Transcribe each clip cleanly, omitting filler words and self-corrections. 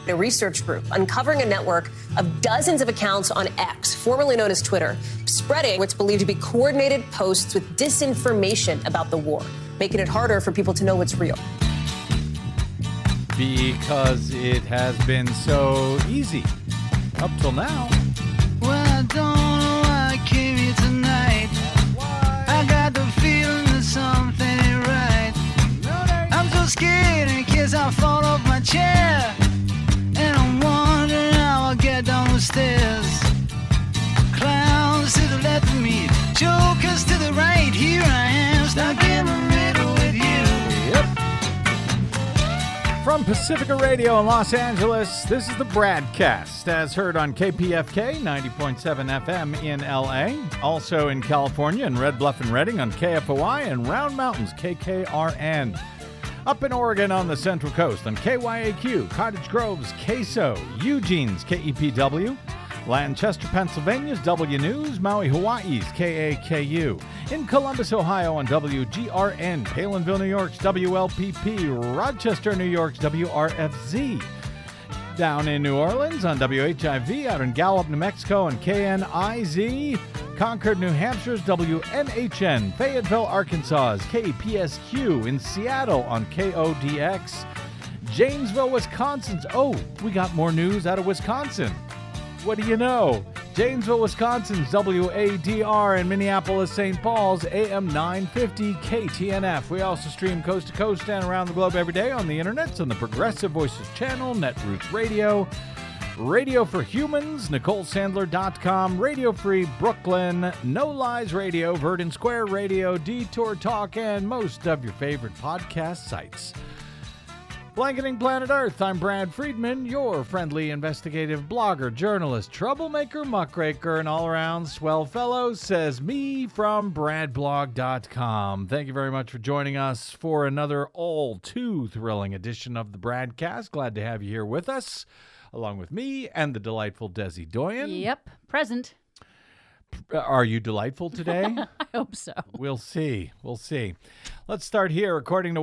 A research group uncovering a network of dozens of accounts on X, formerly known as Twitter, spreading what's believed to be coordinated posts with disinformation about the war, making it harder for people to know what's real. Because it has been so easy up till now. Well, I don't know why I came here tonight. I got the feeling that something ain't right. I'm so scared in case I fall off my chair. And I'm wondering how I'll get down the stairs. Clowns to the left of me, jokers to the right. Here I am, stuck in the middle with you. Yep. From Pacifica Radio in Los Angeles, this is the Bradcast, as heard on KPFK 90.7 FM in LA. Also in California in Red Bluff and Redding on KFOI and Round Mountains KKRN. Up in Oregon on the Central Coast on KYAQ, Cottage Grove's KSO, Eugene's KEPW, Lancaster, Pennsylvania's W News, Maui, Hawaii's KAKU, in Columbus, Ohio on WGRN, Palinville, New York's WLPP, Rochester, New York's WRFZ, down in New Orleans on WHIV, out in Gallup, New Mexico on KNIZ, Concord, New Hampshire's WNHN, Fayetteville, Arkansas's KPSQ, in Seattle on KODX, Janesville, Wisconsin's, we got more news out of Wisconsin. What do you know? Janesville, Wisconsin's WADR, and Minneapolis, St. Paul's AM 950 KTNF. We also stream coast to coast and around the globe every day on the internet on the Progressive Voices channel, Netroots Radio, Radio for Humans, NicoleSandler.com, Radio Free Brooklyn, No Lies Radio, Verdant Square Radio, Detour Talk, and most of your favorite podcast sites. Blanketing Planet Earth, I'm Brad Friedman, your friendly investigative blogger, journalist, troublemaker, muckraker, and all-around swell fellow, says me from bradblog.com. Thank you very much for joining us for another all-too thrilling edition of the Bradcast. Glad to have you here with us, along with me and the delightful Desi Doyen. Yep, present. Are you delightful today? I hope so. We'll see. We'll see. Let's start here. According to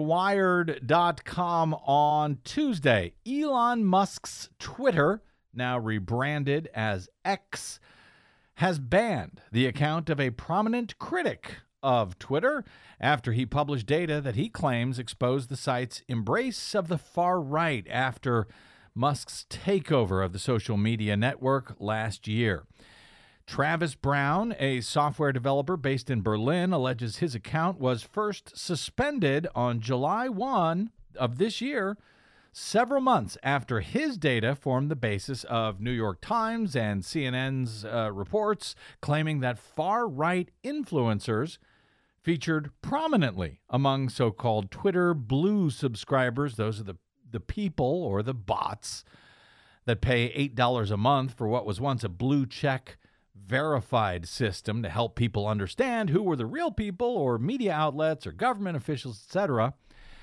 Wired.com on Tuesday, Elon Musk's Twitter, now rebranded as X, has banned the account of a prominent critic of Twitter after he published data that he claims exposed the site's embrace of the far right after Musk's takeover of the social media network last year. Travis Brown, a software developer based in Berlin, alleges his account was first suspended on July 1 of this year, several months after his data formed the basis of New York Times and CNN's reports claiming that far-right influencers featured prominently among so-called Twitter Blue subscribers. Those are the people or the bots that pay $8 a month for what was once a blue check verified system to help people understand who were the real people or media outlets or government officials, etc.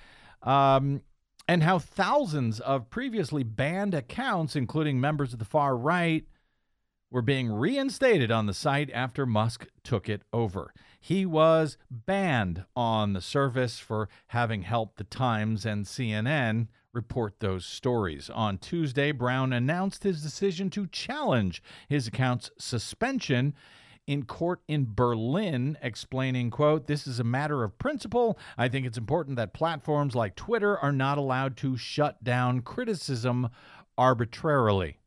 And how thousands of previously banned accounts, including members of the far right, were being reinstated on the site after Musk took it over. He was banned on the service for having helped the Times and CNN report those stories. On Tuesday, Brown announced his decision to challenge his account's suspension in court in Berlin, explaining, quote, "This is a matter of principle. I think it's important that platforms like Twitter are not allowed to shut down criticism arbitrarily."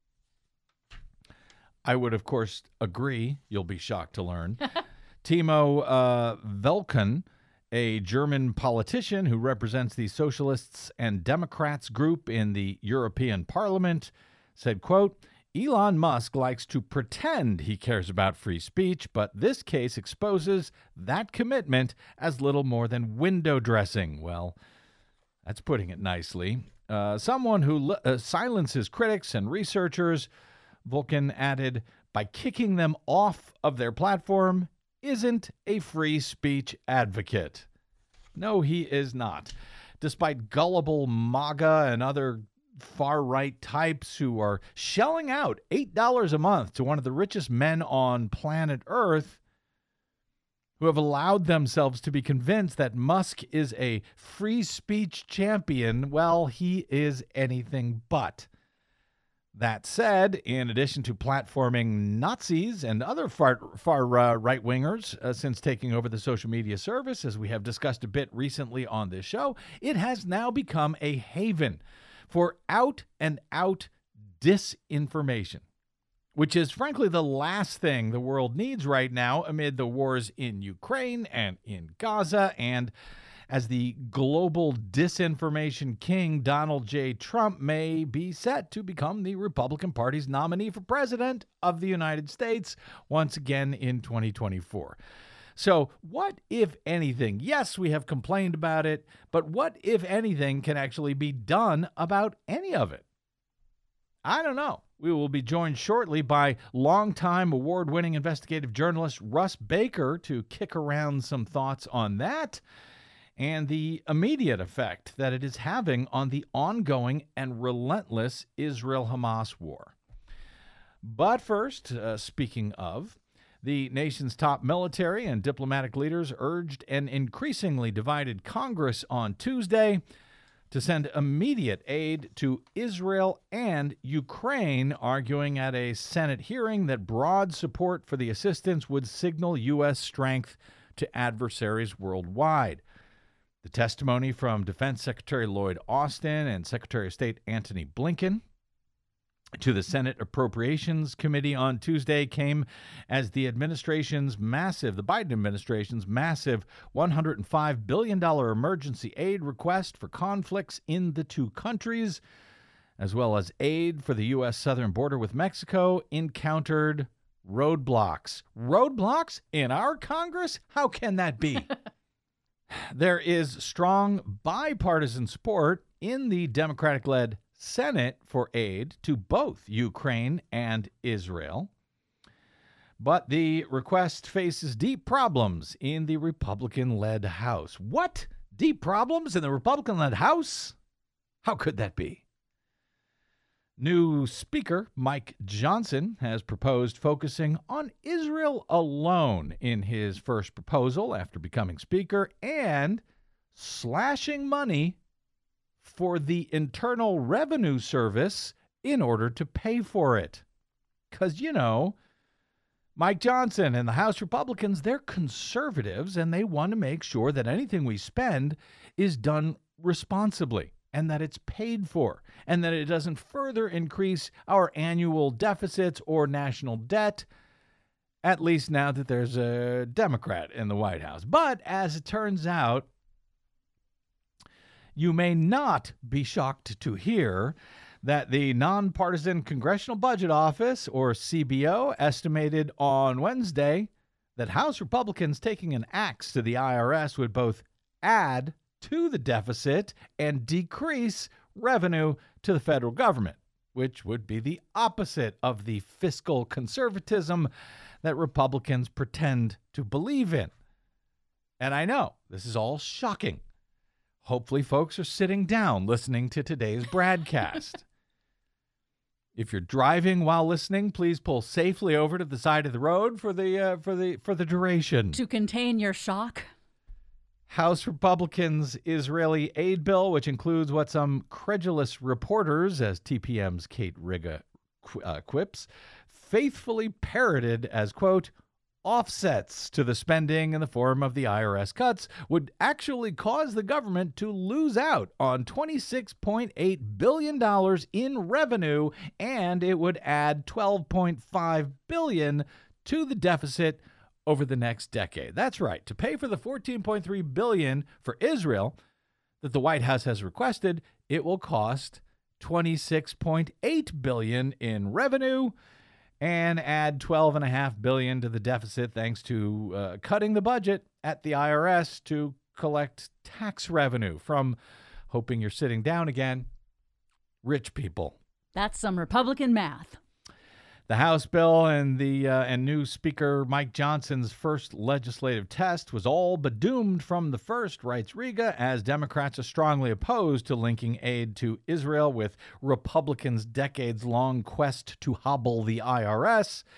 I would, of course, agree. You'll be shocked to learn. Timo Velken, a German politician who represents the Socialists and Democrats group in the European Parliament, said, quote, "Elon Musk likes to pretend he cares about free speech, but this case exposes that commitment as little more than window dressing." Well, that's putting it nicely. Someone who silences critics and researchers, Vulcan added, by kicking them off of their platform, isn't a free speech advocate. No, he is not. Despite gullible MAGA and other far-right types who are shelling out $8 a month to one of the richest men on planet Earth, who have allowed themselves to be convinced that Musk is a free speech champion, well, he is anything but. That said, in addition to platforming Nazis and other far right-wingers since taking over the social media service, as we have discussed a bit recently on this show, it has now become a haven for out-and-out disinformation, which is frankly the last thing the world needs right now amid the wars in Ukraine and in Gaza, and as the global disinformation king, Donald J. Trump may be set to become the Republican Party's nominee for president of the United States once again in 2024. So what, if anything, yes, we have complained about it, but what, if anything, can actually be done about any of it? I don't know. We will be joined shortly by longtime award-winning investigative journalist Russ Baker to kick around some thoughts on that and the immediate effect that it is having on the ongoing and relentless Israel-Hamas war. But first, speaking of, the nation's top military and diplomatic leaders urged an increasingly divided Congress on Tuesday to send immediate aid to Israel and Ukraine, arguing at a Senate hearing that broad support for the assistance would signal U.S. strength to adversaries worldwide. The testimony from Defense Secretary Lloyd Austin and Secretary of State Antony Blinken to the Senate Appropriations Committee on Tuesday came as the Biden administration's massive $105 billion emergency aid request for conflicts in the two countries, as well as aid for the U.S. southern border with Mexico, encountered roadblocks. Roadblocks in our Congress? How can that be? There is strong bipartisan support in the Democratic-led Senate for aid to both Ukraine and Israel, but the request faces deep problems in the Republican-led House. What? Deep problems in the Republican-led House? How could that be? New Speaker Mike Johnson has proposed focusing on Israel alone in his first proposal after becoming Speaker and slashing money for the Internal Revenue Service in order to pay for it. Because, Mike Johnson and the House Republicans, they're conservatives, and they want to make sure that anything we spend is done responsibly, and that it's paid for, and that it doesn't further increase our annual deficits or national debt, at least now that there's a Democrat in the White House. But as it turns out, you may not be shocked to hear that the Nonpartisan Congressional Budget Office, or CBO, estimated on Wednesday that House Republicans taking an axe to the IRS would both add to the deficit and decrease revenue to the federal government, which would be the opposite of the fiscal conservatism that Republicans pretend to believe in. And I know this is all shocking. Hopefully folks are sitting down listening to today's broadcast. If you're driving while listening, please pull safely over to the side of the road for the duration. To contain your shock. House Republicans' Israeli aid bill, which includes what some credulous reporters, as TPM's Kate Riga quips, faithfully parroted as, quote, offsets to the spending in the form of the IRS cuts, would actually cause the government to lose out on $26.8 billion in revenue, and it would add $12.5 billion to the deficit over the next decade. That's right. To pay for the $14.3 billion for Israel that the White House has requested, it will cost $26.8 billion in revenue and add $12.5 billion to the deficit thanks to cutting the budget at the IRS to collect tax revenue from, hoping you're sitting down again, rich people. That's some Republican math. The House bill and new Speaker Mike Johnson's first legislative test was all but doomed from the first, writes Riga, as Democrats are strongly opposed to linking aid to Israel with Republicans' decades-long quest to hobble the IRS.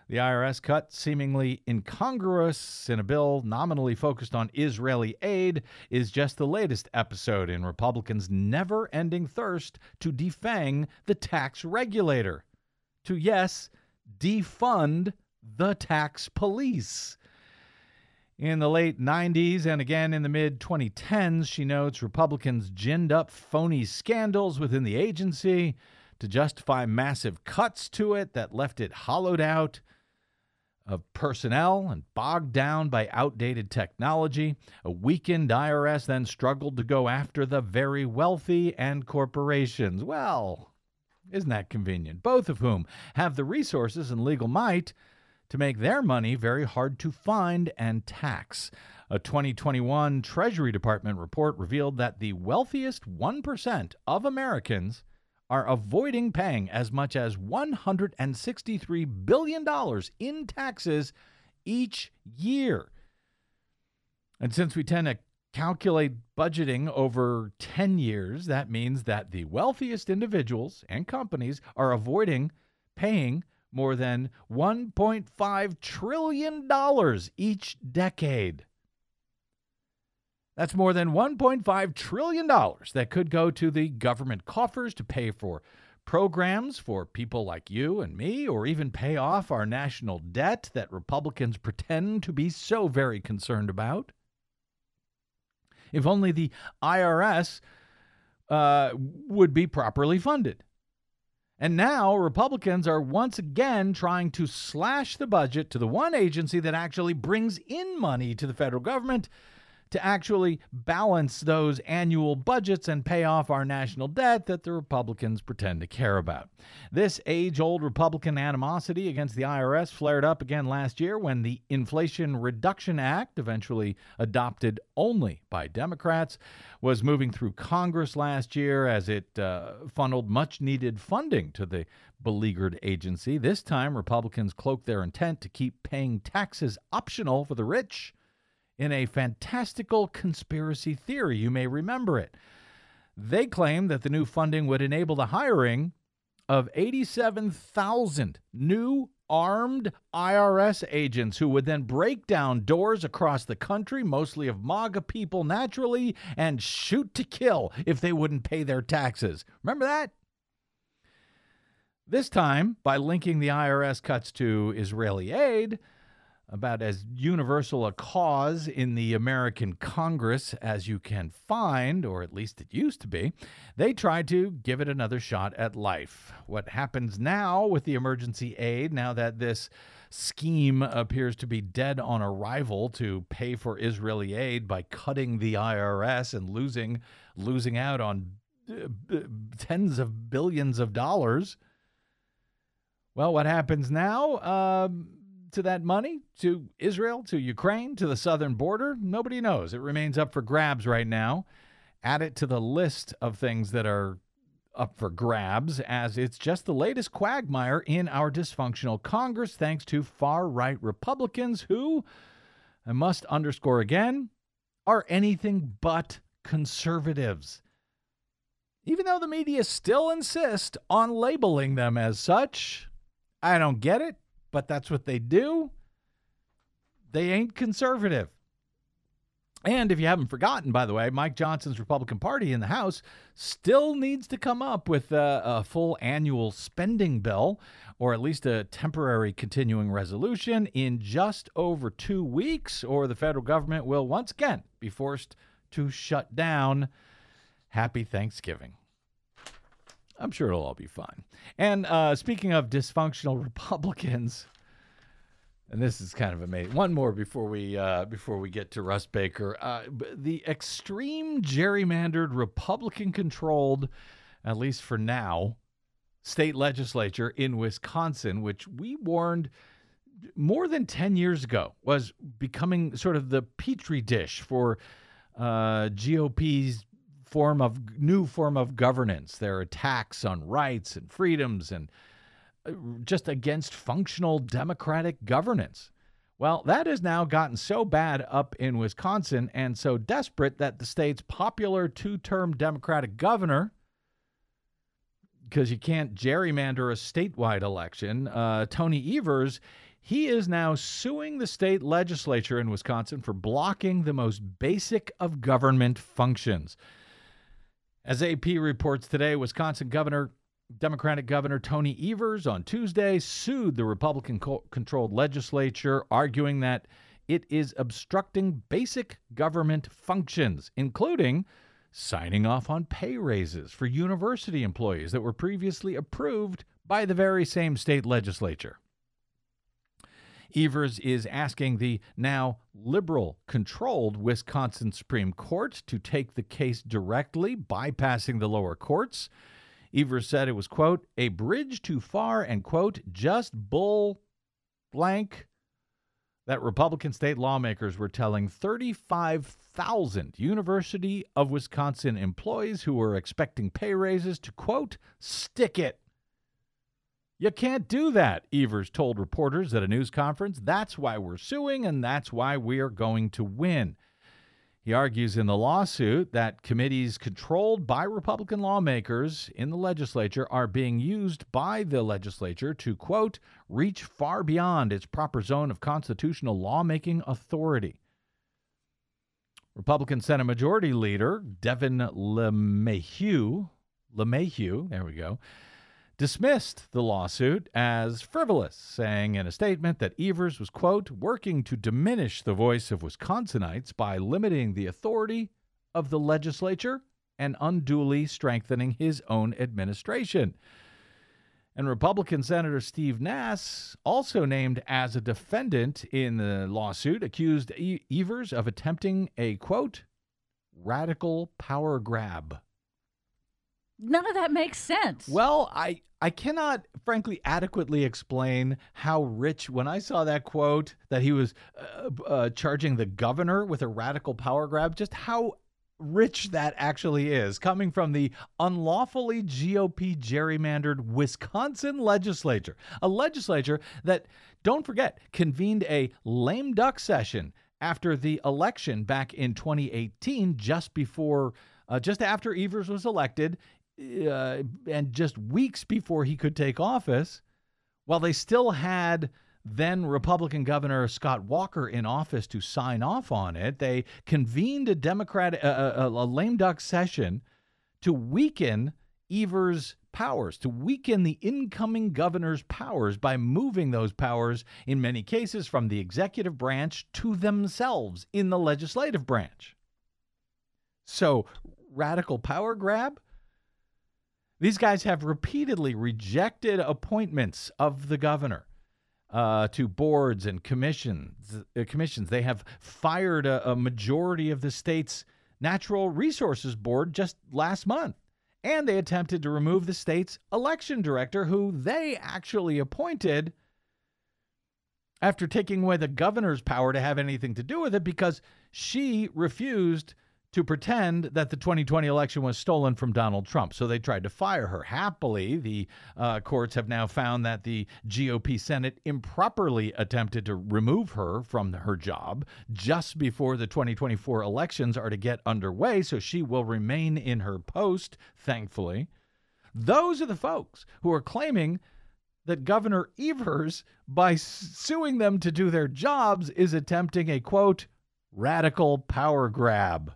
The IRS cut, seemingly incongruous in a bill nominally focused on Israeli aid, is just the latest episode in Republicans' never-ending thirst to defang the tax regulator. To, yes, defund the tax police. In the late 90s and again in the mid-2010s, she notes, Republicans ginned up phony scandals within the agency to justify massive cuts to it that left it hollowed out of personnel and bogged down by outdated technology. A weakened IRS then struggled to go after the very wealthy and corporations. Well, isn't that convenient? Both of whom have the resources and legal might to make their money very hard to find and tax. A 2021 Treasury Department report revealed that the wealthiest 1% of Americans are avoiding paying as much as $163 billion in taxes each year. And since we tend to calculate budgeting over 10 years, that means that the wealthiest individuals and companies are avoiding paying more than $1.5 trillion each decade. That's more than $1.5 trillion that could go to the government coffers to pay for programs for people like you and me, or even pay off our national debt that Republicans pretend to be so very concerned about. If only the IRS would be properly funded. And now Republicans are once again trying to slash the budget to the one agency that actually brings in money to the federal government to actually balance those annual budgets and pay off our national debt that the Republicans pretend to care about. This age-old Republican animosity against the IRS flared up again last year when the Inflation Reduction Act, eventually adopted only by Democrats, was moving through Congress last year as it funneled much-needed funding to the beleaguered agency. This time, Republicans cloaked their intent to keep paying taxes optional for the rich in a fantastical conspiracy theory. You may remember it. They claimed that the new funding would enable the hiring of 87,000 new armed IRS agents who would then break down doors across the country, mostly of MAGA people naturally, and shoot to kill if they wouldn't pay their taxes. Remember that? This time, by linking the IRS cuts to Israeli aid, about as universal a cause in the American Congress as you can find, or at least it used to be, they tried to give it another shot at life. What happens now with the emergency aid, now that this scheme appears to be dead on arrival to pay for Israeli aid by cutting the IRS and losing out on tens of billions of dollars? Well, what happens now? To that money, to Israel, to Ukraine, to the southern border? Nobody knows. It remains up for grabs right now. Add it to the list of things that are up for grabs, as it's just the latest quagmire in our dysfunctional Congress, thanks to far-right Republicans who, I must underscore again, are anything but conservatives. Even though the media still insist on labeling them as such, I don't get it. But that's what they do. They ain't conservative. And if you haven't forgotten, by the way, Mike Johnson's Republican Party in the House still needs to come up with a full annual spending bill, or at least a temporary continuing resolution, in just over 2 weeks, or the federal government will once again be forced to shut down. Happy Thanksgiving. I'm sure it'll all be fine. And speaking of dysfunctional Republicans, and this is kind of amazing. One more before we get to Russ Baker. The extreme gerrymandered Republican-controlled, at least for now, state legislature in Wisconsin, which we warned more than 10 years ago was becoming sort of the petri dish for GOP's new form of governance, their attacks on rights and freedoms and just against functional democratic governance. Well, that has now gotten so bad up in Wisconsin and so desperate that the state's popular two-term Democratic governor, because you can't gerrymander a statewide election, Tony Evers, He is now suing the state legislature in Wisconsin for blocking the most basic of government functions. As AP reports today, Wisconsin Democratic Governor Tony Evers on Tuesday sued the Republican-controlled legislature, arguing that it is obstructing basic government functions, including signing off on pay raises for university employees that were previously approved by the very same state legislature. Evers is asking the now liberal-controlled Wisconsin Supreme Court to take the case directly, bypassing the lower courts. Evers said it was, quote, a bridge too far and, quote, just bull blank that Republican state lawmakers were telling 35,000 University of Wisconsin employees who were expecting pay raises to, quote, stick it. You can't do that, Evers told reporters at a news conference. That's why we're suing, and that's why we are going to win. He argues in the lawsuit that committees controlled by Republican lawmakers in the legislature are being used by the legislature to, quote, reach far beyond its proper zone of constitutional lawmaking authority. Republican Senate Majority Leader Devin LeMahieu, there we go, dismissed the lawsuit as frivolous, saying in a statement that Evers was, quote, working to diminish the voice of Wisconsinites by limiting the authority of the legislature and unduly strengthening his own administration. And Republican Senator Steve Nass, also named as a defendant in the lawsuit, accused Evers of attempting a, quote, radical power grab. None of that makes sense. Well, I cannot, frankly, adequately explain how rich, when I saw that quote, that he was charging the governor with a radical power grab, just how rich that actually is, coming from the unlawfully GOP gerrymandered Wisconsin legislature, a legislature that, don't forget, convened a lame duck session after the election back in 2018, just after Evers was elected, and just weeks before he could take office, while they still had then Republican Governor Scott Walker in office to sign off on it. They convened a lame duck session to weaken Evers' powers, to weaken the incoming governor's powers by moving those powers, in many cases, from the executive branch to themselves in the legislative branch. So, radical power grab? These guys have repeatedly rejected appointments of the governor to boards and commissions. They have fired a majority of the state's Natural Resources Board just last month. And they attempted to remove the state's election director, who they actually appointed after taking away the governor's power to have anything to do with it, because she refused to pretend that the 2020 election was stolen from Donald Trump. So they tried to fire her. Happily, the courts have now found that the GOP Senate improperly attempted to remove her from her job just before the 2024 elections are to get underway, so she will remain in her post, thankfully. Those are the folks who are claiming that Governor Evers, by suing them to do their jobs, is attempting a, quote, radical power grab.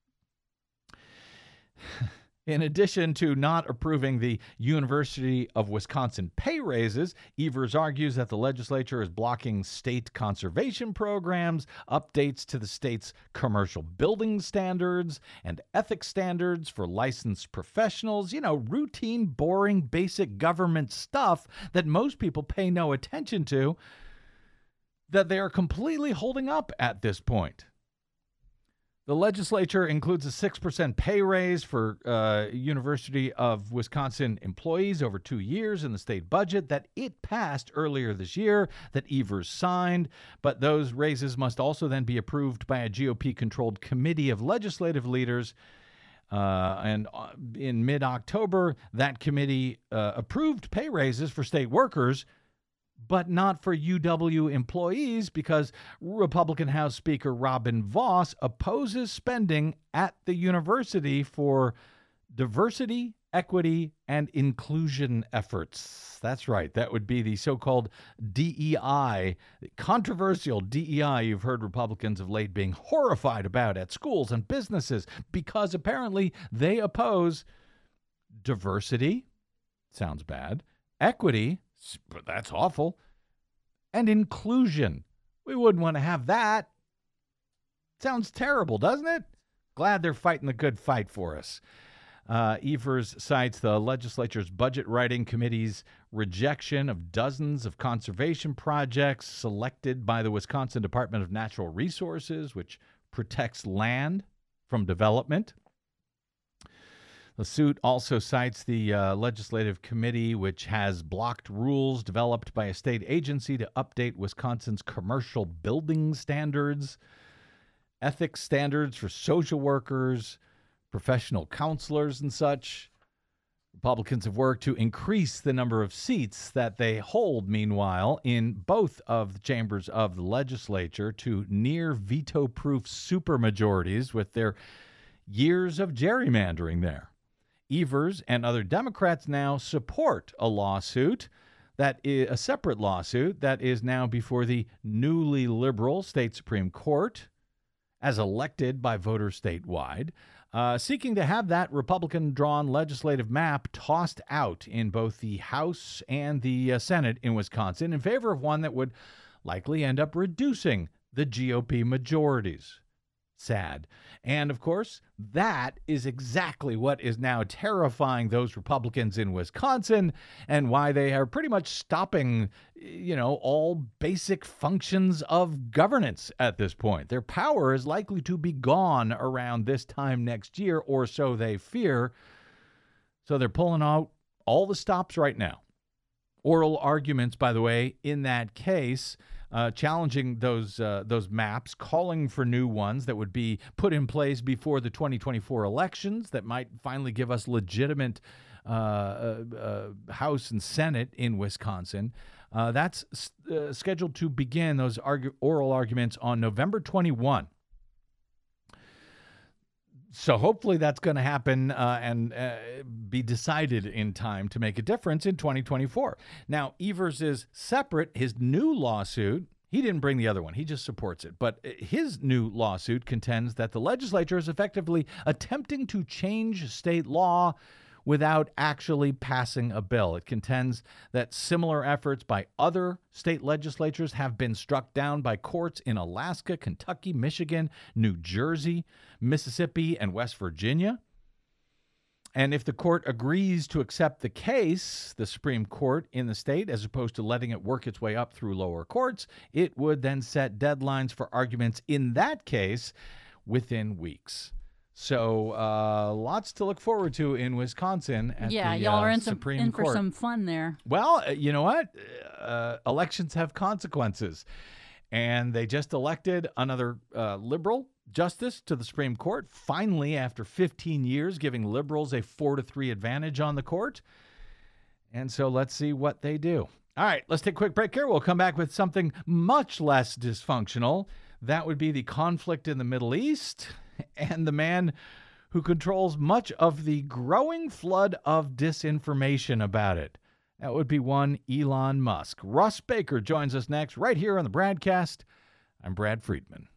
In addition to not approving the University of Wisconsin pay raises, Evers argues that the legislature is blocking state conservation programs, updates to the state's commercial building standards, and ethics standards for licensed professionals. You know, routine, boring, basic government stuff that most people pay no attention to, that they are completely holding up at this point. The legislature includes a 6% pay raise for University of Wisconsin employees over 2 years in the state budget that it passed earlier this year, that Evers signed. But those raises must also then be approved by a GOP-controlled committee of legislative leaders. And in mid-October, that committee approved pay raises for state workers, but not for UW employees, because Republican House Speaker Robin Vos opposes spending at the university for diversity equity, and inclusion efforts. That's right. That would be the so-called DEI, controversial DEI you've heard Republicans of late being horrified about at schools and businesses because apparently they oppose diversity. Sounds bad. Equity. That's awful. And inclusion. We wouldn't want to have that. Sounds terrible, doesn't it? Glad they're fighting the good fight for us. Evers cites the legislature's budget writing committee's rejection of dozens of conservation projects selected by the Wisconsin Department of Natural Resources, which protects land from development. The suit also cites the legislative committee, which has blocked rules developed by a state agency to update Wisconsin's commercial building standards, ethics standards for social workers, professional counselors, and such. Republicans have worked to increase the number of seats that they hold, meanwhile, in both of the chambers of the legislature to near veto-proof supermajorities with their years of gerrymandering there. Evers and other Democrats now support a lawsuit that is a separate lawsuit that is now before the newly liberal state Supreme Court, as elected by voters statewide, seeking to have that Republican-drawn legislative map tossed out in both the House and the Senate in Wisconsin in favor of one that would likely end up reducing the GOP majorities. Sad. And, of course, that is exactly what is now terrifying those Republicans in Wisconsin and why they are pretty much stopping, all basic functions of governance at this point. Their power is likely to be gone around this time next year, or so they fear. So they're pulling out all the stops right now. Oral arguments, by the way, in that case, challenging those maps, calling for new ones that would be put in place before the 2024 elections that might finally give us legitimate House and Senate in Wisconsin. That's scheduled to begin those oral arguments on November 21. So hopefully that's going to happen and be decided in time to make a difference in 2024. Now, Evers is separate. His new lawsuit, he didn't bring the other one. He just supports it. But his new lawsuit contends that the legislature is effectively attempting to change state law without actually passing a bill. It contends that similar efforts by other state legislatures have been struck down by courts in Alaska, Kentucky, Michigan, New Jersey, Mississippi, and West Virginia. And if the court agrees to accept the case, the Supreme Court in the state, as opposed to letting it work its way up through lower courts, it would then set deadlines for arguments in that case within weeks. So lots to look forward to in Wisconsin at the y'all are Supreme Court. For some fun there. Well, you know what? Elections have consequences. And they just elected another liberal justice to the Supreme Court, finally, after 15 years, giving liberals a 4-3 advantage on the court. And so let's see what they do. All right, let's take a quick break here. We'll come back with something much less dysfunctional. That would be the conflict in the Middle East and the man who controls much of the growing flood of disinformation about it. That would be one Elon Musk. Russ Baker joins us next right here on the Bradcast. I'm Brad Friedman.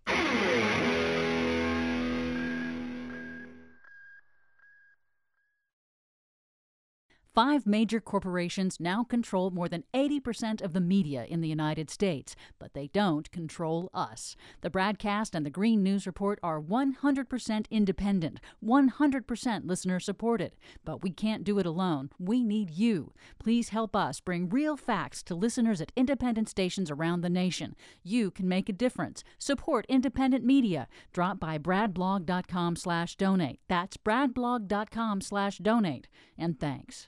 5 major corporations now control more than 80% of the media in the United States, but they don't control us. The Bradcast and the Green News Report are 100% independent, 100% listener-supported. But we can't do it alone. We need you. Please help us bring real facts to listeners at independent stations around the nation. You can make a difference. Support independent media. Drop by bradblog.com/donate. That's bradblog.com/donate. And thanks.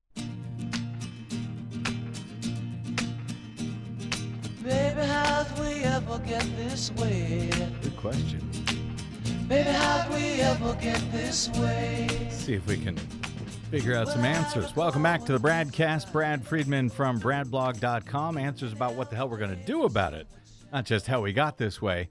Baby, how'd we ever get this way? Good question. Baby, how'd we ever get this way? Let's see if we can figure out some answers. Welcome back to the Bradcast. Brad Friedman from bradblog.com. Answers about what the hell we're going to do about it, not just how we got this way.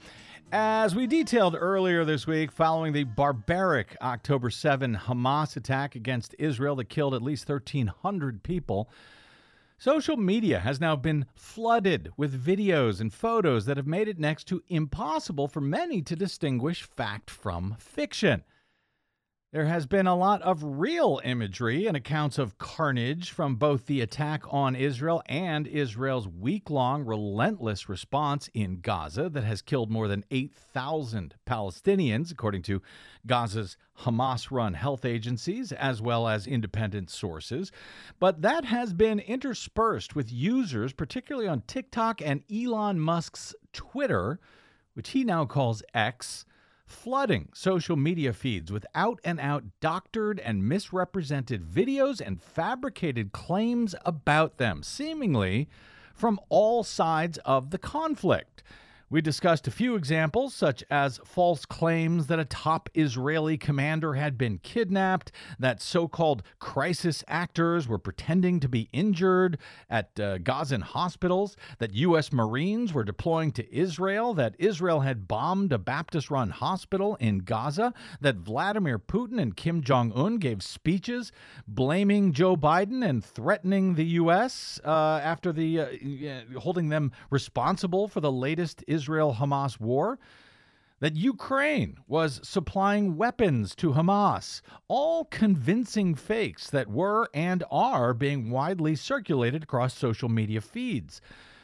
As we detailed earlier this week, following the barbaric October 7 Hamas attack against Israel that killed at least 1,300 people, social media has now been flooded with videos and photos that have made it next to impossible for many to distinguish fact from fiction. There has been a lot of real imagery and accounts of carnage from both the attack on Israel and Israel's week-long relentless response in Gaza that has killed more than 8,000 Palestinians, according to Gaza's Hamas-run health agencies, as well as independent sources. But that has been interspersed with users, particularly on TikTok and Elon Musk's Twitter, which he now calls X, flooding social media feeds with out-and-out doctored and misrepresented videos and fabricated claims about them, seemingly from all sides of the conflict. We discussed a few examples, such as false claims that a top Israeli commander had been kidnapped, that so-called crisis actors were pretending to be injured at Gazan hospitals, that U.S. Marines were deploying to Israel, that Israel had bombed a Baptist-run hospital in Gaza, that Vladimir Putin and Kim Jong-un gave speeches blaming Joe Biden and threatening the U.S. After holding them responsible for the latest Israel-Hamas war, that Ukraine was supplying weapons to Hamas, all convincing fakes that were and are being widely circulated across social media feeds.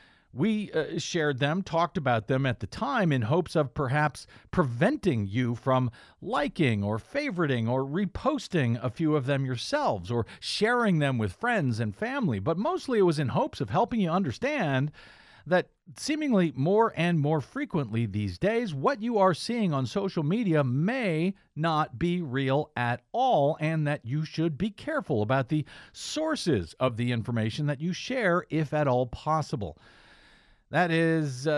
We shared them, talked about them at the time in hopes of perhaps preventing you from liking or favoriting or reposting a few of them yourselves or sharing them with friends and family, but mostly it was in hopes of helping you understand that seemingly more and more frequently these days, what you are seeing on social media may not be real at all, and that you should be careful about the sources of the information that you share, if at all possible. That is,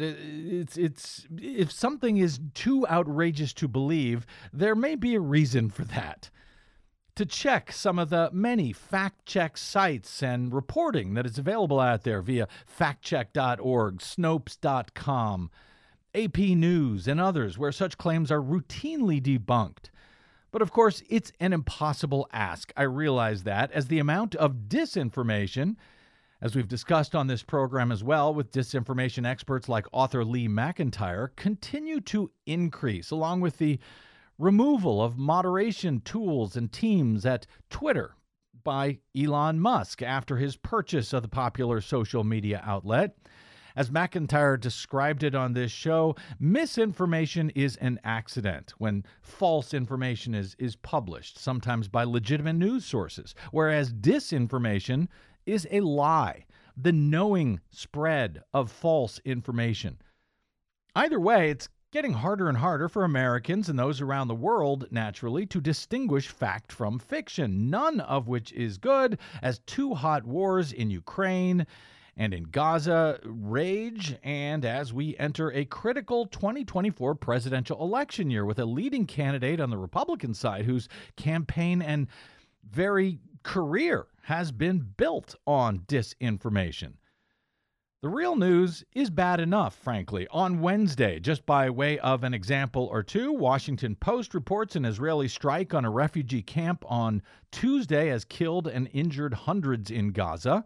if something is too outrageous to believe, there may be a reason for that. To check some of the many fact-check sites and reporting that is available out there via factcheck.org, Snopes.com, AP News, and others where such claims are routinely debunked. But of course, it's an impossible ask. I realize that, as the amount of disinformation, as we've discussed on this program as well with disinformation experts like author Lee McIntyre, continue to increase, along with the removal of moderation tools and teams at Twitter by Elon Musk after his purchase of the popular social media outlet. As McIntyre described it on this show, misinformation is an accident when false information is published, sometimes by legitimate news sources, whereas disinformation is a lie, the knowing spread of false information. Either way, it's getting harder and harder for Americans and those around the world, naturally, to distinguish fact from fiction, none of which is good, as two hot wars in Ukraine and in Gaza rage, and as we enter a critical 2024 presidential election year with a leading candidate on the Republican side whose campaign and very career has been built on disinformation. The real news is bad enough, frankly. On Wednesday, just by way of an example or two, Washington Post reports an Israeli strike on a refugee camp on Tuesday has killed and injured hundreds in Gaza.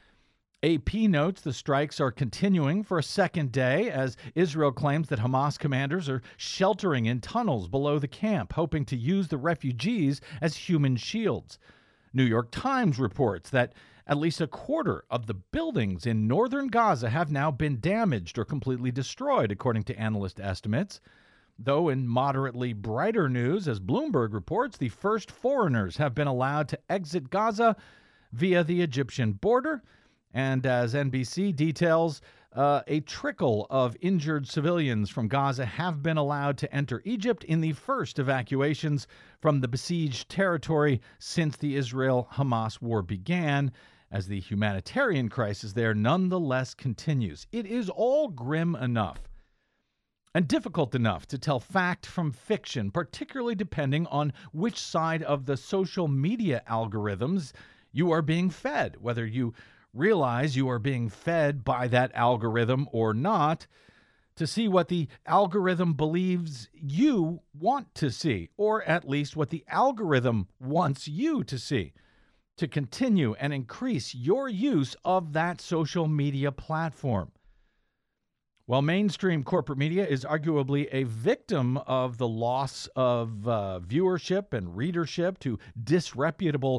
AP notes the strikes are continuing for a second day as Israel claims that Hamas commanders are sheltering in tunnels below the camp, hoping to use the refugees as human shields. New York Times reports that at least a quarter of the buildings in northern Gaza have now been damaged or completely destroyed, according to analyst estimates. Though in moderately brighter news, as Bloomberg reports, the first foreigners have been allowed to exit Gaza via the Egyptian border. And as NBC details, a trickle of injured civilians from Gaza have been allowed to enter Egypt in the first evacuations from the besieged territory since the Israel-Hamas war began, as the humanitarian crisis there nonetheless continues. It is all grim enough and difficult enough to tell fact from fiction, particularly depending on which side of the social media algorithms you are being fed, whether you realize you are being fed by that algorithm or not. to see what the algorithm believes you want to see, or at least what the algorithm wants you to see, to continue and increase your use of that social media platform. While mainstream corporate media is arguably a victim of the loss of viewership and readership to disreputable,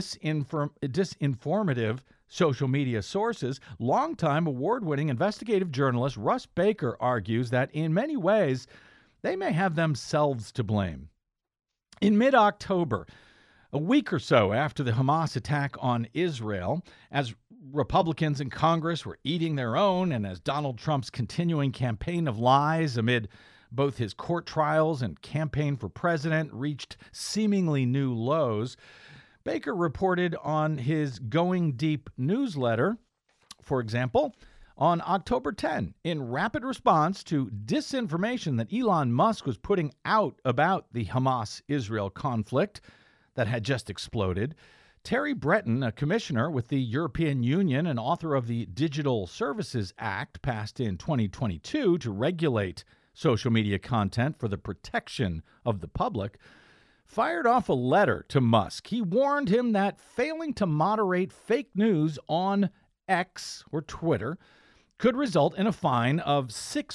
disinformative social media sources, longtime award-winning investigative journalist Russ Baker argues that in many ways, they may have themselves to blame. In mid-October, a week or so after the Hamas attack on Israel, as Republicans in Congress were eating their own and as Donald Trump's continuing campaign of lies amid both his court trials and campaign for president reached seemingly new lows, Baker reported on his Going Deep newsletter, for example, on October 10, in rapid response to disinformation that Elon Musk was putting out about the Hamas-Israel conflict that had just exploded, Terry Breton, a commissioner with the European Union and author of the Digital Services Act passed in 2022 to regulate social media content for the protection of the public, fired off a letter to Musk. He warned him that failing to moderate fake news on X, or Twitter, could result in a fine of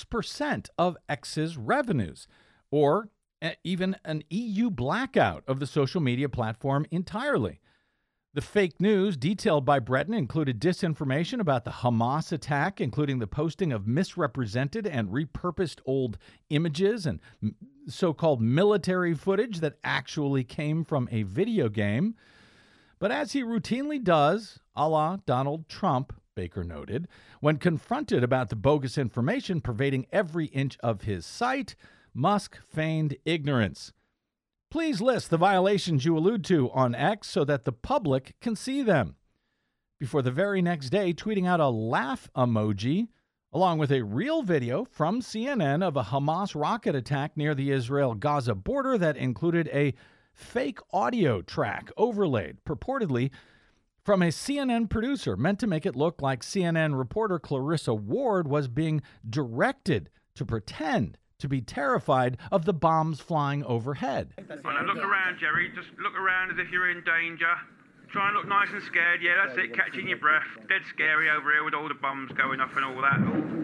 6% of X's revenues, or even an EU blackout of the social media platform entirely. The fake news detailed by Breton included disinformation about the Hamas attack, including the posting of misrepresented and repurposed old images and so-called military footage that actually came from a video game. But as he routinely does, a la Donald Trump, Baker noted, when confronted about the bogus information pervading every inch of his site, Musk feigned ignorance. Please list the violations you allude to on X so that the public can see them. Before the very next day, tweeting out a laugh emoji, along with a real video from CNN of a Hamas rocket attack near the Israel-Gaza border that included a fake audio track overlaid, purportedly from a CNN producer, meant to make it look like CNN reporter Clarissa Ward was being directed to pretend to be terrified of the bombs flying overhead. Now look around, Jerry. Just look around as if you're in danger. Try and look nice and scared. Yeah, that's it. Catching your breath. Dead scary over here with all the bombs going off and all that.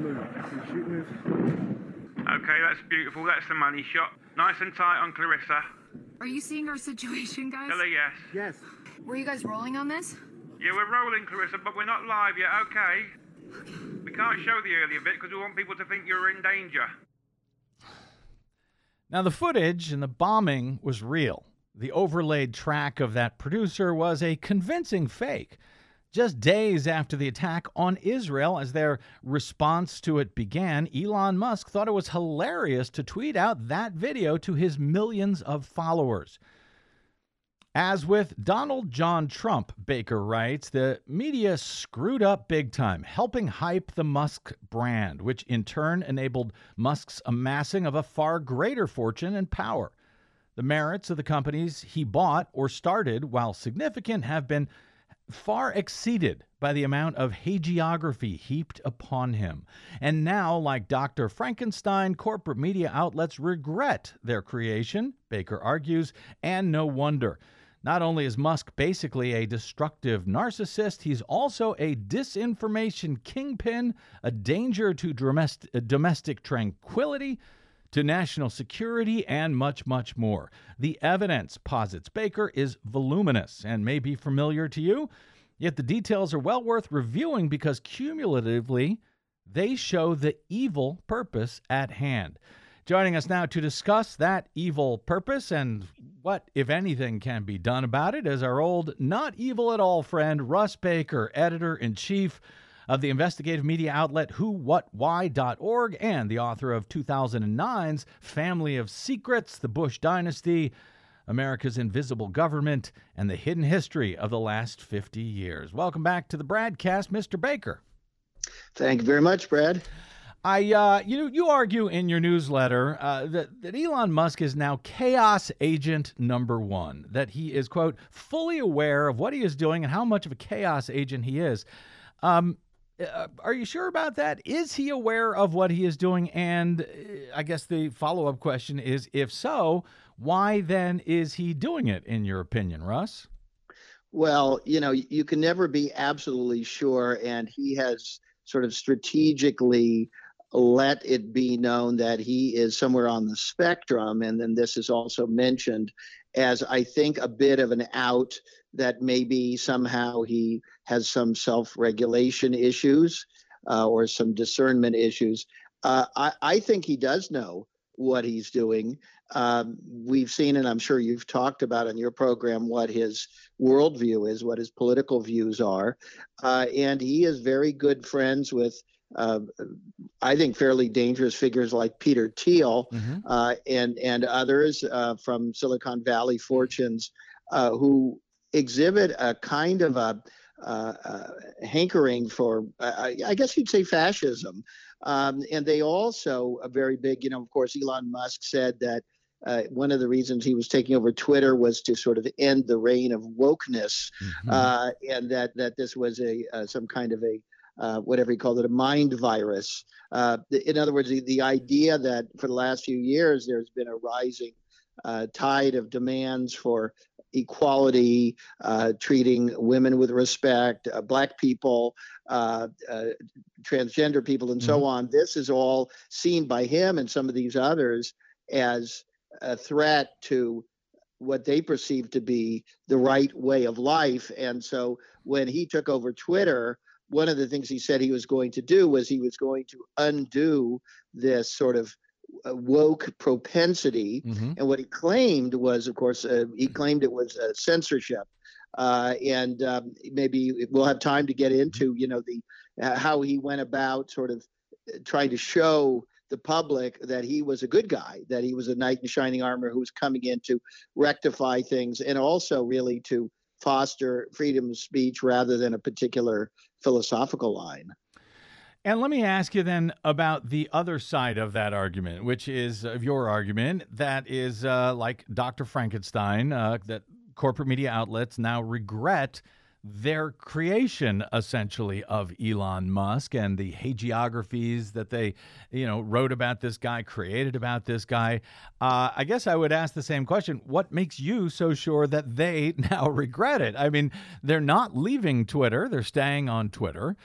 Okay, that's beautiful. That's the money shot. Nice and tight on Clarissa. Are you seeing our situation, guys? Tell her yes. Yes. Were you guys rolling on this? Yeah, we're rolling, Clarissa, but we're not live yet. Okay. We can't show the earlier bit because we want people to think you're in danger. Now, the footage and the bombing was real. The overlaid track of that producer was a convincing fake. Just days after the attack on Israel, as their response to it began, Elon Musk thought it was hilarious to tweet out that video to his millions of followers. As with Donald John Trump, Baker writes, the media screwed up big time, helping hype the Musk brand, which in turn enabled Musk's amassing of a far greater fortune and power. The merits of the companies he bought or started, while significant, have been far exceeded by the amount of hagiography heaped upon him. And now, like Dr. Frankenstein, corporate media outlets regret their creation, Baker argues, and no wonder. Not only is Musk basically a destructive narcissist, he's also a disinformation kingpin, a danger to domestic tranquility, to national security, and much, much more. The evidence, posits Baker, is voluminous and may be familiar to you, yet the details are well worth reviewing because cumulatively they show the evil purpose at hand. Joining us now to discuss that evil purpose and what, if anything, can be done about it is our old, not evil at all friend, Russ Baker, editor-in-chief of the investigative media outlet whowhatwhy.org and the author of 2009's Family of Secrets, The Bush Dynasty, America's Invisible Government, and the Hidden History of the Last 50 Years. Welcome back to the Bradcast, Mr. Baker. Thank you very much, Brad. You argue in your newsletter that Elon Musk is now chaos agent number one, that he is, quote, fully aware of what he is doing and how much of a chaos agent he is. Are you sure about that? Is he aware of what he is doing? And I guess the follow-up question is, if so, why then is he doing it, in your opinion, Russ? Well, you can never be absolutely sure, and he has sort of strategically let it be known that he is somewhere on the spectrum. And then this is also mentioned as, I think, a bit of an out, that maybe somehow he has some self-regulation issues or some discernment issues. I think he does know what he's doing. We've seen, and I'm sure you've talked about on your program, what his worldview is, what his political views are. And he is very good friends with, I think, fairly dangerous figures like Peter Thiel and others from Silicon Valley fortunes who exhibit a kind of a hankering for, I guess you'd say, fascism. And they also are very big, of course, Elon Musk said that one of the reasons he was taking over Twitter was to sort of end the reign of wokeness, and that this was some kind of a whatever he called it, a mind virus. In other words, the idea that for the last few years there's been a rising tide of demands for equality, treating women with respect, Black people, transgender people, and so on. This is all seen by him and some of these others as a threat to what they perceive to be the right way of life. And so when he took over Twitter, one of the things he said he was going to do was he was going to undo this sort of woke propensity. And what he claimed was, of course, he claimed it was censorship. And maybe we'll have time to get into, how he went about sort of trying to show the public that he was a good guy, that he was a knight in shining armor who was coming in to rectify things, and also really to foster freedom of speech rather than a particular philosophical line. And let me ask you then about the other side of that argument, which is of your argument, that is like Dr. Frankenstein, that corporate media outlets now regret their creation, essentially, of Elon Musk and the hagiographies that they, wrote about this guy, created about this guy. I guess I would ask the same question. What makes you so sure that they now regret it? I mean, they're not leaving Twitter. They're staying on Twitter.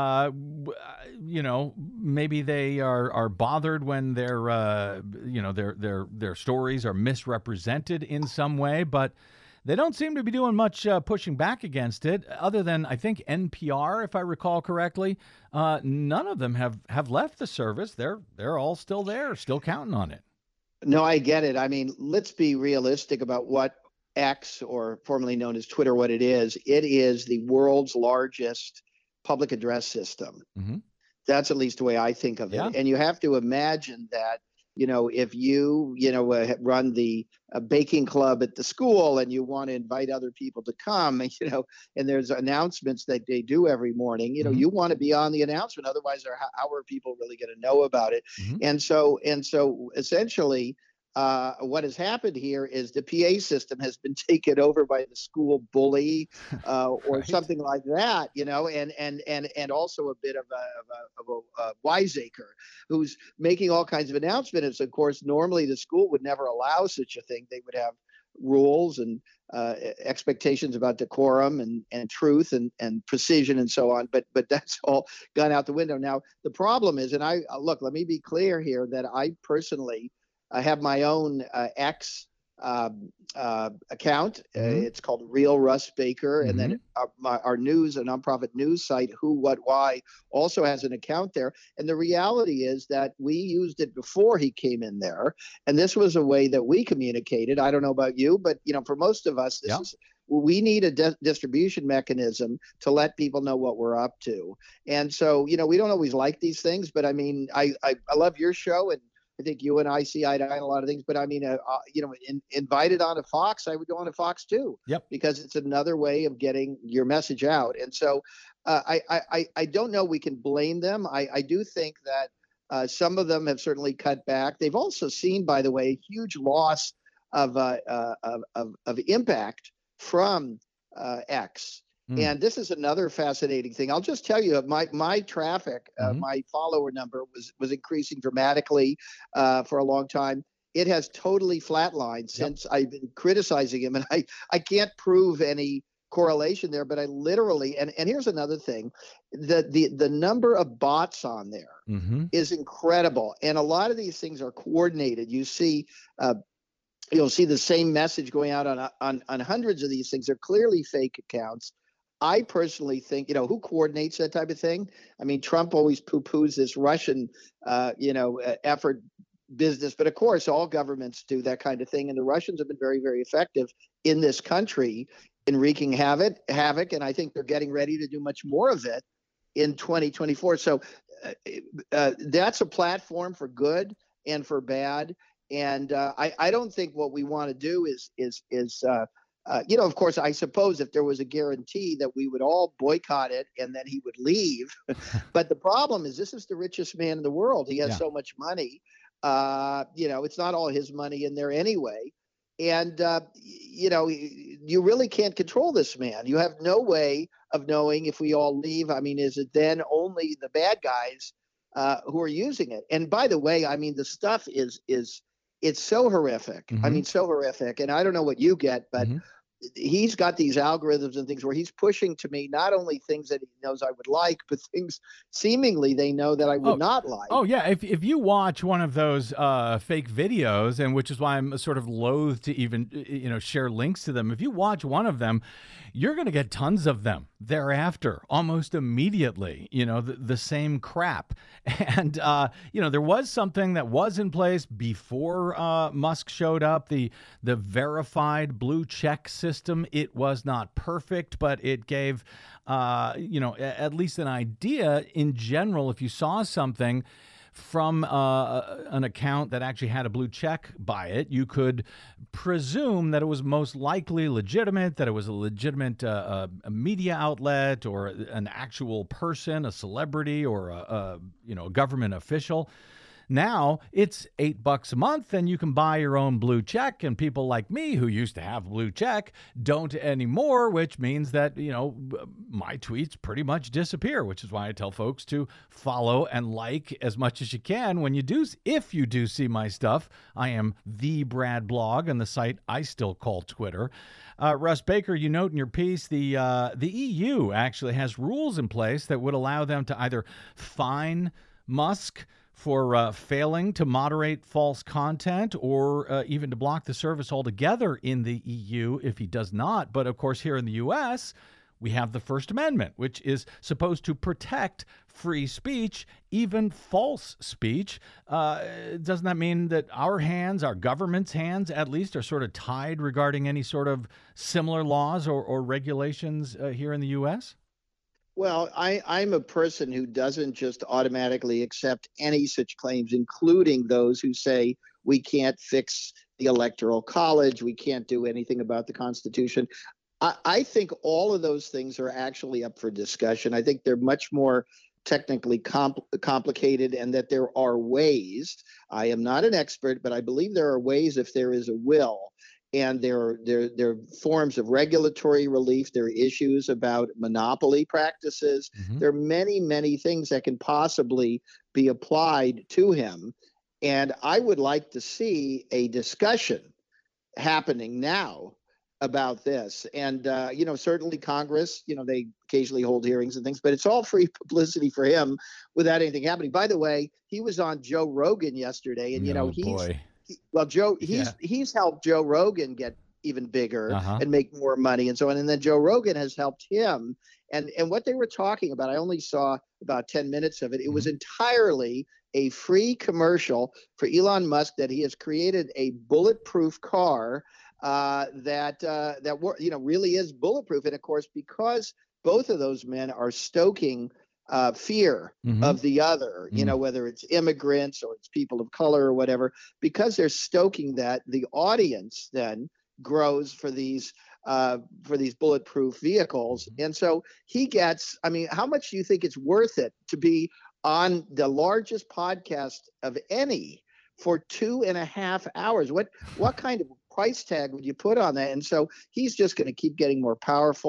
Maybe they are bothered when their stories are misrepresented in some way, but they don't seem to be doing much pushing back against it, other than, I think, NPR, if I recall correctly. None of them have left the service. They're all still there, still counting on it. No, I get it. I mean, let's be realistic about what X, or formerly known as Twitter, what it is. It is the world's largest public address system. That's at least the way I think of it. And you have to imagine that, if you, run the baking club at the school and you want to invite other people to come, and there's announcements that they do every morning, you want to be on the announcement. Otherwise, how are people really going to know about it? And so essentially, what has happened here is the PA system has been taken over by the school bully, or right, something like that, and also a bit of a wiseacre who's making all kinds of announcements. Of course, normally the school would never allow such a thing. They would have rules and expectations about decorum and truth and precision and so on. But that's all gone out the window. Now, the problem is, and let me be clear here, that I personally, I have my own X account. It's called Real Russ Baker. And then our news, a nonprofit news site, Who, What, Why, also has an account there. And the reality is that we used it before he came in there. And this was a way that we communicated. I don't know about you, but for most of us, we need a distribution mechanism to let people know what we're up to. And so, we don't always like these things, but I mean, I love your show, and I think you and I see eye to eye on a lot of things, but I mean, invited onto Fox, I would go on to Fox too, because it's another way of getting your message out. And so I don't know we can blame them. I do think that some of them have certainly cut back. They've also seen, by the way, a huge loss of impact from X. And this is another fascinating thing. I'll just tell you, my traffic, my follower number was increasing dramatically for a long time. It has totally flatlined since I've been criticizing him, and I can't prove any correlation there, but I literally, and here's another thing, the number of bots on there is incredible, and a lot of these things are coordinated. You see, you'll see the same message going out on hundreds of these things. They're clearly fake accounts. I personally think, who coordinates that type of thing? I mean, Trump always poo-poos this Russian, effort business, but of course, all governments do that kind of thing, and the Russians have been very, very effective in this country in wreaking havoc, and I think they're getting ready to do much more of it in 2024. So that's a platform for good and for bad, and I don't think what we want to do is of course, I suppose if there was a guarantee that we would all boycott it and then he would leave, but the problem is this is the richest man in the world. He has so much money. It's not all his money in there anyway. And, you really can't control this man. You have no way of knowing if we all leave. I mean, is it then only the bad guys who are using it? And by the way, I mean, the stuff it's so horrific. I mean, so horrific. And I don't know what you get, but he's got these algorithms and things where he's pushing to me not only things that he knows I would like, but things seemingly they know that I would not like. Oh, yeah. If you watch one of those fake videos, and which is why I'm sort of loath to even, share links to them. If you watch one of them, you're going to get tons of them thereafter, almost immediately, the same crap. And, there was something that was in place before Musk showed up, the verified blue check system. It was not perfect, but it gave, at least an idea in general. If you saw something from an account that actually had a blue check by it, you could presume that it was most likely legitimate, that it was a legitimate a media outlet or an actual person, a celebrity, or a government official. Now it's $8 a month and you can buy your own blue check, and people like me who used to have blue check don't anymore, which means that, my tweets pretty much disappear, which is why I tell folks to follow and like as much as you can if you do see my stuff. I am the Brad Blog on the site I still call Twitter. Russ Baker, you note in your piece, the EU actually has rules in place that would allow them to either fine Musk for failing to moderate false content, or even to block the service altogether in the EU if he does not. But of course, here in the U.S., we have the First Amendment, which is supposed to protect free speech, even false speech. Doesn't that mean that our government's hands at least, are sort of tied regarding any sort of similar laws or regulations here in the U.S.? Well, I'm a person who doesn't just automatically accept any such claims, including those who say we can't fix the Electoral College, we can't do anything about the Constitution. I think all of those things are actually up for discussion. I think they're much more technically complicated, and that there are ways. I am not an expert, but I believe there are ways if there is a will. And there are forms of regulatory relief. There are issues about monopoly practices. There are many, many things that can possibly be applied to him. And I would like to see a discussion happening now about this. And, certainly Congress, they occasionally hold hearings and things, but it's all free publicity for him without anything happening. By the way, he was on Joe Rogan yesterday, and, he's helped Joe Rogan get even bigger and make more money and so on. And then Joe Rogan has helped him. And what they were talking about, I only saw about 10 minutes of it. It was entirely a free commercial for Elon Musk, that he has created a bulletproof car that really is bulletproof. And of course, because both of those men are stoking fear of the other, whether it's immigrants or it's people of color or whatever, because they're stoking that, the audience then grows for these bulletproof vehicles. And so he gets, how much do you think it's worth it to be on the largest podcast of any for 2.5 hours? What kind of price tag would you put on that? And so he's just going to keep getting more powerful.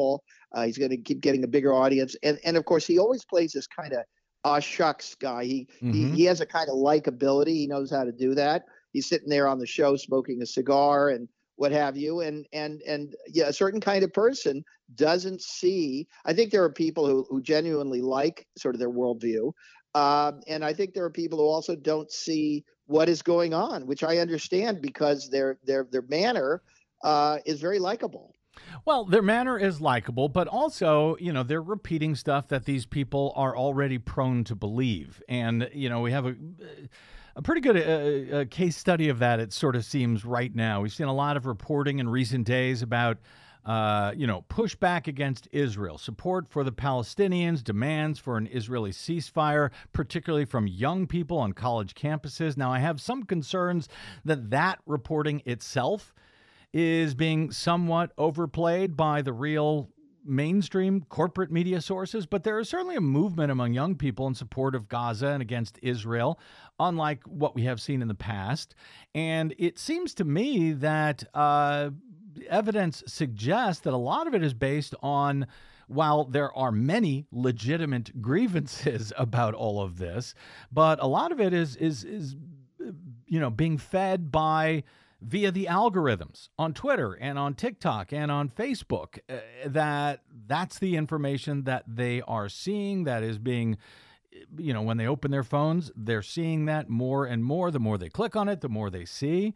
He's going to keep getting a bigger audience. And of course, he always plays this kind of shucks guy. He has a kind of likability. He knows how to do that. He's sitting there on the show smoking a cigar and what have you. And yeah, a certain kind of person doesn't see. I think there are people who genuinely like sort of their worldview. And I think there are people who also don't see what is going on, which I understand because their manner is very likable. Well, their manner is likable, but also, they're repeating stuff that these people are already prone to believe. And, we have a pretty good case study of that, it sort of seems right now. We've seen a lot of reporting in recent days about, pushback against Israel, support for the Palestinians, demands for an Israeli ceasefire, particularly from young people on college campuses. Now, I have some concerns that reporting itself is being somewhat overplayed by the real mainstream corporate media sources, but there is certainly a movement among young people in support of Gaza and against Israel, unlike what we have seen in the past. And it seems to me that evidence suggests that a lot of it is based on, while there are many legitimate grievances about all of this, but a lot of it is being fed by via the algorithms on Twitter and on TikTok and on Facebook, that's the information that they are seeing, that is being, when they open their phones, they're seeing that more and more. The more they click on it, the more they see.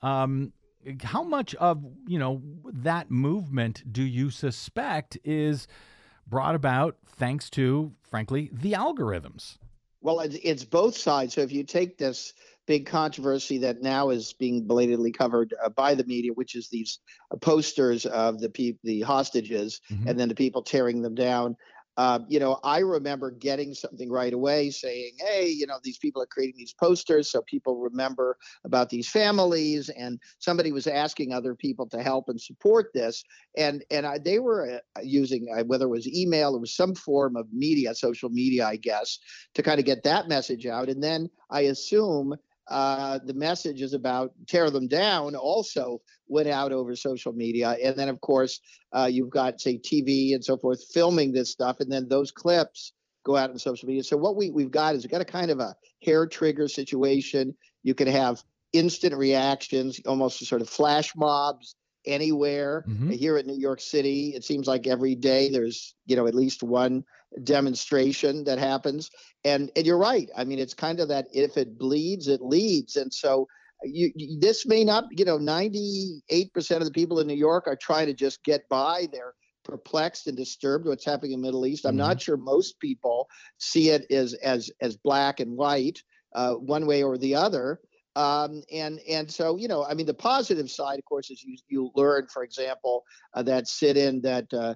How much of, that movement do you suspect is brought about thanks to, frankly, the algorithms? Well, it's both sides. So if you take this big controversy that now is being belatedly covered by the media, which is these posters of the hostages, and then the people tearing them down. I remember getting something right away saying, hey, these people are creating these posters so people remember about these families. And somebody was asking other people to help and support this. And they were using, whether it was email, it was some form of media, social media, I guess, to kind of get that message out. And then I assume the message is about tear them down also went out over social media. And then, of course, you've got, say, TV and so forth filming this stuff. And then those clips go out on social media. So what we've got is we've got a kind of a hair trigger situation. You can have instant reactions, almost sort of flash mobs anywhere. Here in New York City, it seems like every day there's, at least one demonstration that happens. And you're right. I mean, it's kind of that if it bleeds, it leads. And so this may not, 98% of the people in New York are trying to just get by. They're perplexed and disturbed what's happening in the Middle East. I'm not sure most people see it as black and white, one way or the other. And so, the positive side, of course, is you learn, for example, that sit-in that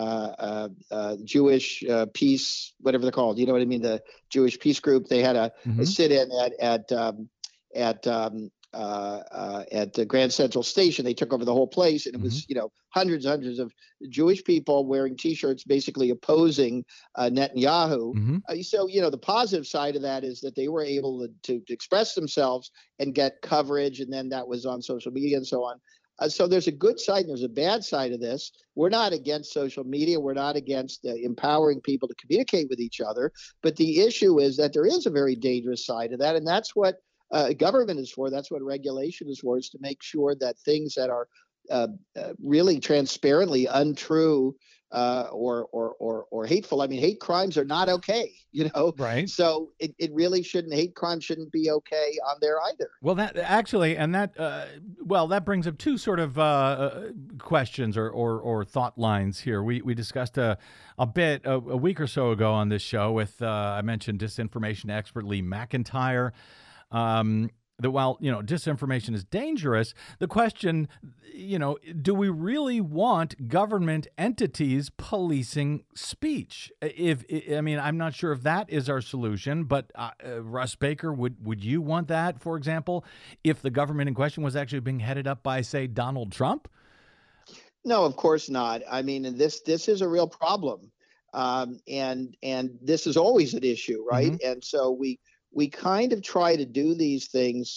Jewish peace, whatever they're called, you know what I mean? The Jewish peace group, they had a sit-in at the Grand Central Station. They took over the whole place, and it was, hundreds of Jewish people wearing T-shirts, basically opposing Netanyahu. So, the positive side of that is that they were able to express themselves and get coverage, and then that was on social media and so on. So there's a good side and there's a bad side of this. We're not against social media. We're not against empowering people to communicate with each other. But the issue is that there is a very dangerous side of that. And that's what government is for. That's what regulation is for, is to make sure that things that are really transparently untrue or hateful. I mean, hate crimes are not okay, Right. So it really shouldn't. Hate crimes shouldn't be okay on there either. Well, that actually, and that that brings up two sort of questions or thought lines here. We discussed a bit a week or so ago on this show with I mentioned disinformation expert Lee McIntyre. That while, disinformation is dangerous, the question, do we really want government entities policing speech? I'm not sure if that is our solution, but Russ Baker, would you want that, for example, if the government in question was actually being headed up by, say, Donald Trump? No, of course not. I mean, this is a real problem. And this is always an issue, right? And so we kind of try to do these things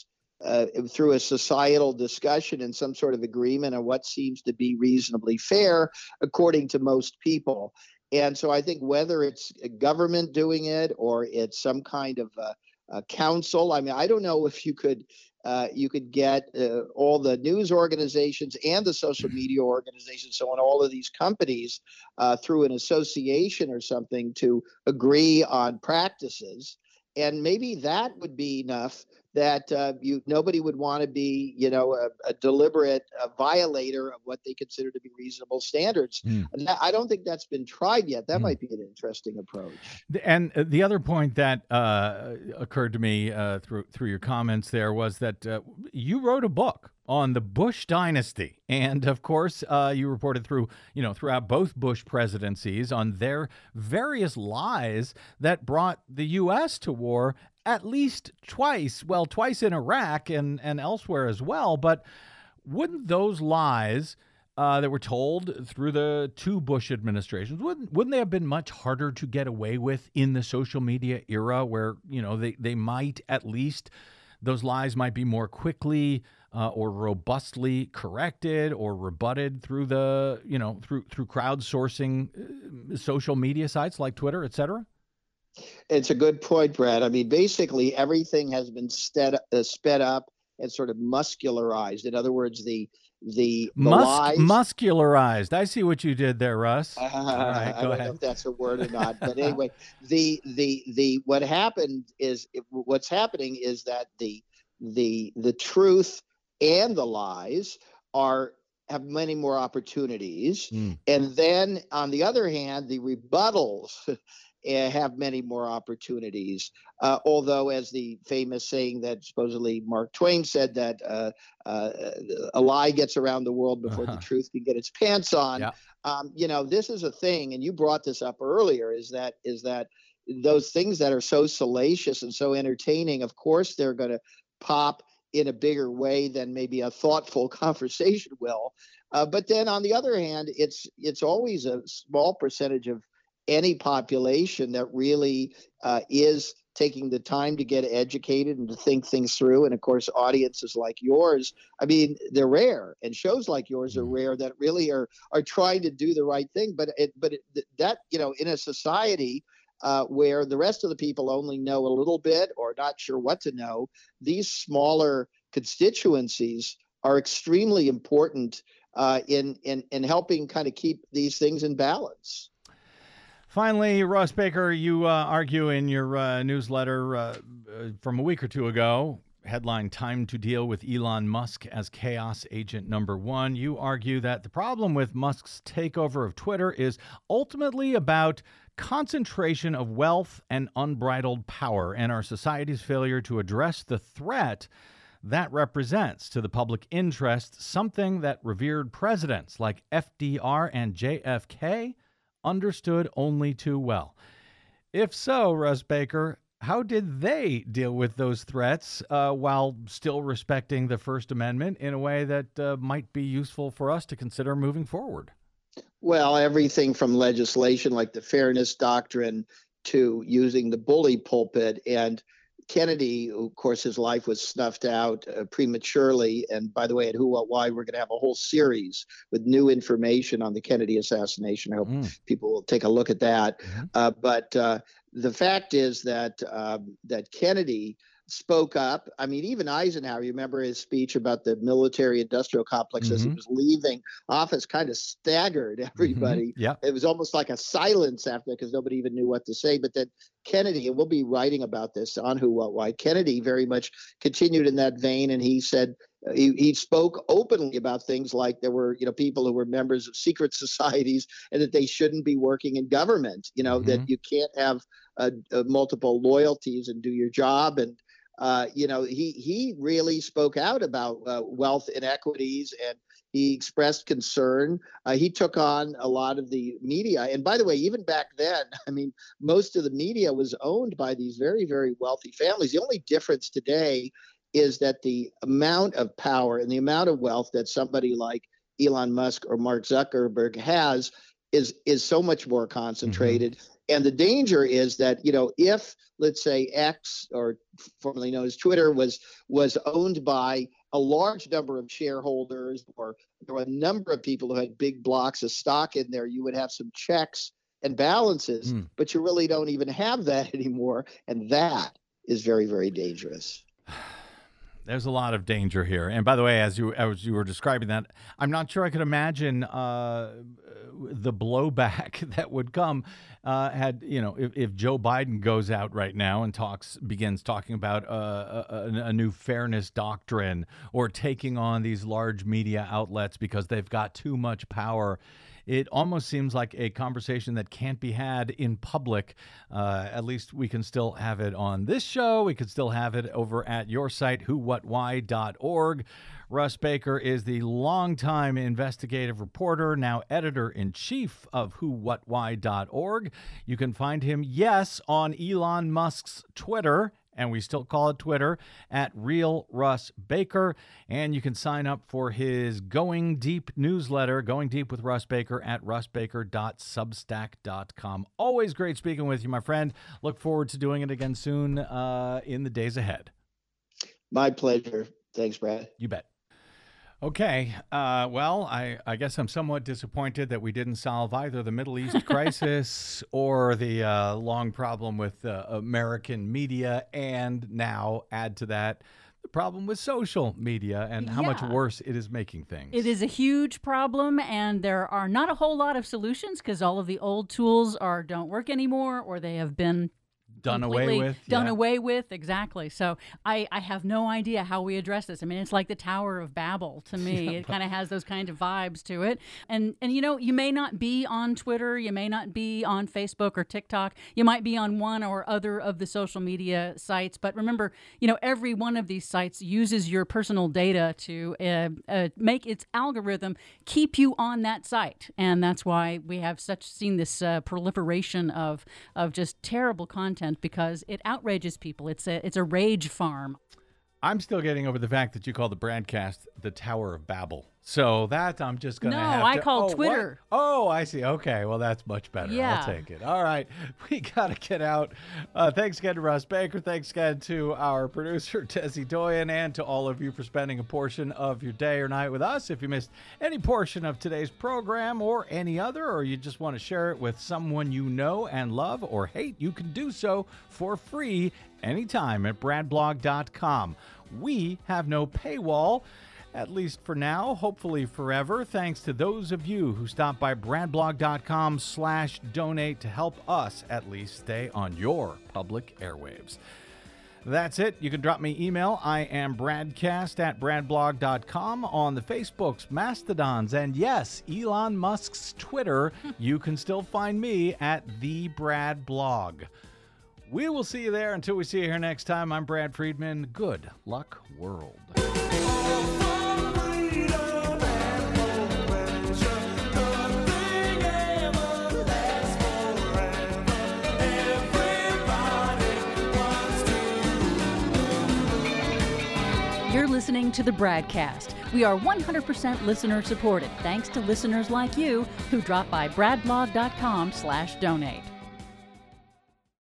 through a societal discussion and some sort of agreement on what seems to be reasonably fair, according to most people. And so I think whether it's a government doing it or it's some kind of a council, I mean, I don't know if you could get all the news organizations and the social media organizations, so on all of these companies through an association or something to agree on practices. And maybe that would be enough that nobody would want to be, a deliberate violator of what they consider to be reasonable standards. And I don't think that's been tried yet. That might be an interesting approach. And the other point that occurred to me through your comments there was that you wrote a book on the Bush dynasty. And of course, you reported throughout both Bush presidencies on their various lies that brought the U.S. to war at least twice in Iraq and elsewhere as well. But wouldn't those lies that were told through the two Bush administrations, wouldn't they have been much harder to get away with in the social media era where, they might at least, those lies might be more quickly or robustly corrected or rebutted through the, through crowdsourcing social media sites like Twitter, et cetera? It's a good point, Brad. I mean, basically everything has been sped up and sort of muscularized. In other words, the lies muscularized. I see what you did there, Russ. All right, I don't know if that's a word or not, but anyway, what's happening is that the truth and the lies have many more opportunities, and then on the other hand, the rebuttals have many more opportunities. Although, as the famous saying that supposedly Mark Twain said, that a lie gets around the world before the truth can get its pants on. Yeah. This is a thing, and you brought this up earlier, is that those things that are so salacious and so entertaining, of course, they're going to pop in a bigger way than maybe a thoughtful conversation will. But then on the other hand, it's always a small percentage of any population that really is taking the time to get educated and to think things through. And of course, audiences like yours, I mean, they're rare, and shows like yours are rare that really are trying to do the right thing. But in a society where the rest of the people only know a little bit or not sure what to know, these smaller constituencies are extremely important in helping kind of keep these things in balance. Finally, Russ Baker, you argue in your newsletter from a week or two ago, headline, "Time to Deal with Elon Musk as Chaos Agent Number One." You argue that the problem with Musk's takeover of Twitter is ultimately about concentration of wealth and unbridled power, and our society's failure to address the threat that represents to the public interest, something that revered presidents like FDR and JFK understood only too well. If so, Russ Baker, how did they deal with those threats while still respecting the First Amendment in a way that might be useful for us to consider moving forward? Well, everything from legislation like the Fairness Doctrine to using the bully pulpit. And Kennedy, of course, his life was snuffed out prematurely. And by the way, at Who, What, Why, we're going to have a whole series with new information on the Kennedy assassination. I hope people will take a look at that. But the fact is that Kennedy spoke up. I mean, even Eisenhower, you remember his speech about the military-industrial complex as he was leaving office, kind of staggered everybody. Yeah. It was almost like a silence after, because nobody even knew what to say. But then Kennedy, and we'll be writing about this on Who, What, Why, Kennedy very much continued in that vein, and he said he spoke openly about things like there were people who were members of secret societies and that they shouldn't be working in government. That you can't have multiple loyalties and do your job. And he really spoke out about wealth inequities, and he expressed concern. He took on a lot of the media. And by the way, even back then, I mean, most of the media was owned by these very, very wealthy families. The only difference today is that the amount of power and the amount of wealth that somebody like Elon Musk or Mark Zuckerberg has is so much more concentrated. And the danger is that, if, let's say, X, or formerly known as Twitter, was owned by a large number of shareholders, or there were a number of people who had big blocks of stock in there, you would have some checks and balances, but you really don't even have that anymore. And that is very, very dangerous. There's a lot of danger here. And by the way, as you were describing that, I'm not sure I could imagine the blowback that would come if Joe Biden goes out right now and begins talking about a new fairness doctrine, or taking on these large media outlets because they've got too much power. It almost seems like a conversation that can't be had in public. At least we can still have it on this show. We could still have it over at your site, whowhatwhy.org. Russ Baker is the longtime investigative reporter, now editor-in-chief of whowhatwhy.org. You can find him, yes, on Elon Musk's Twitter, and we still call it Twitter, at Real Russ Baker. And you can sign up for his Going Deep newsletter, Going Deep with Russ Baker, at russbaker.substack.com. Always great speaking with you, my friend. Look forward to doing it again soon in the days ahead. My pleasure. Thanks, Brad. You bet. Okay, well, I guess I'm somewhat disappointed that we didn't solve either the Middle East crisis or the long problem with American media, and now add to that the problem with social media and how much worse it is making things. It is a huge problem, and there are not a whole lot of solutions because all of the old tools don't work anymore, or they have been done away with. Exactly. So I have no idea how we address this. I mean, it's like the Tower of Babel to me. It kind of has those kind of vibes to it. And you may not be on Twitter, you may not be on Facebook or TikTok, you might be on one or other of the social media sites, but remember, every one of these sites uses your personal data to make its algorithm keep you on that site. And that's why we have seen this proliferation of just terrible content, because it outrages people. It's a rage farm. I'm still getting over the fact that you call the broadcast the Tower of Babel. So that I'm just going to have to... No, I call Twitter. What? Oh, I see. Okay, well, that's much better. Yeah. I'll take it. All right, we got to get out. Thanks again to Russ Baker. Thanks again to our producer, Desi Doyen, and to all of you for spending a portion of your day or night with us. If you missed any portion of today's program or any other, or you just want to share it with someone you know and love or hate, you can do so for free anytime at bradblog.com. We have no paywall, at least for now, hopefully forever, thanks to those of you who stop by bradblog.com/donate to help us at least stay on your public airwaves. That's it. You can drop me email. I am bradcast@bradblog.com, on the Facebooks, Mastodons, and yes, Elon Musk's Twitter. You can still find me at The Brad Blog. We will see you there. Until we see you here next time, I'm Brad Friedman. Good luck, world. You're listening to the Bradcast. We are 100% listener supported, thanks to listeners like you who drop by bradblog.com/donate.